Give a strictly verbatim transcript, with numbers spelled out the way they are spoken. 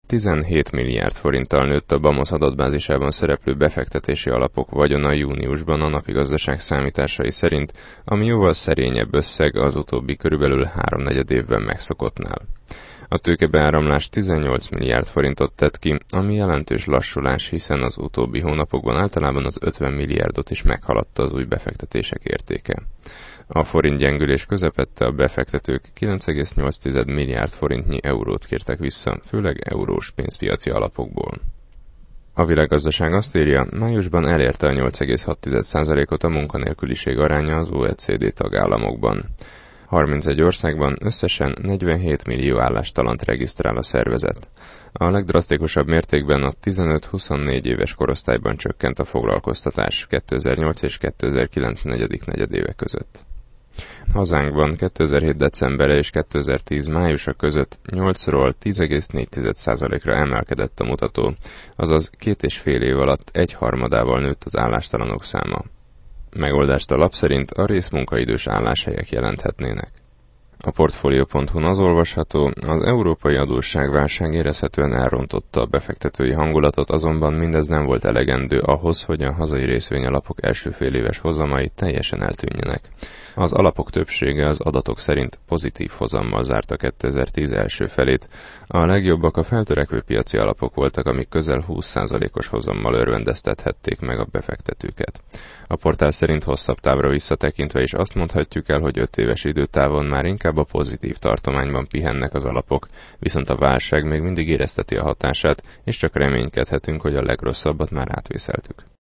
tizenhét milliárd forinttal nőtt a BAMOSZ adatbázisában szereplő befektetési alapok vagyona júniusban a napi gazdaság számításai szerint, ami jóval szerényebb összeg az utóbbi körülbelül háromnegyed évben megszokottnál. A tőkebeáramlás tizennyolc milliárd forintot tett ki, ami jelentős lassulás, hiszen az utóbbi hónapokban általában az ötven milliárdot is meghaladta az új befektetések értéke. A forint gyengülés közepette a befektetők kilenc egész nyolc milliárd forintnyi eurót kértek vissza, főleg eurós pénzpiaci alapokból. A világgazdaság azt írja, májusban elérte a nyolc egész hat százalékot a munkanélküliség aránya az o e cé dé tagállamokban. harmincegy országban összesen negyvenhét millió állástalant regisztrál a szervezet. A legdrasztikusabb mértékben a tizenöt-huszonnégy éves korosztályban csökkent a foglalkoztatás kétezer-nyolc és kétezer-kilenc negyedik negyedéve között. Hazánkban kétezer-hét decembere és kétezer-tíz májusa között nyolcról tíz egész négy százalékra emelkedett a mutató, azaz két és fél év alatt egyharmadával nőtt az állástalanok száma. Megoldást a lap szerint a részmunkaidős álláshelyek jelenthetnének. A portfolio pont hu-n az olvasható, az európai adósságválság érezhetően elrontotta a befektetői hangulatot, azonban mindez nem volt elegendő ahhoz, hogy a hazai részvényalapok első fél éves hozamai teljesen eltűnjenek. Az alapok többsége az adatok szerint pozitív hozammal zárta kétezer-tíz első felét. A legjobbak a feltörekvő piaci alapok voltak, amik közel húsz százalékos hozammal örvendeztethették meg a befektetőket. A portál szerint hosszabb távra visszatekintve is azt mondhatjuk el, hogy öt éves időtávon már inkább a pozitív tartományban pihennek az alapok, viszont a válság még mindig érezteti a hatását, és csak reménykedhetünk, hogy a legrosszabbat már átvészeltük.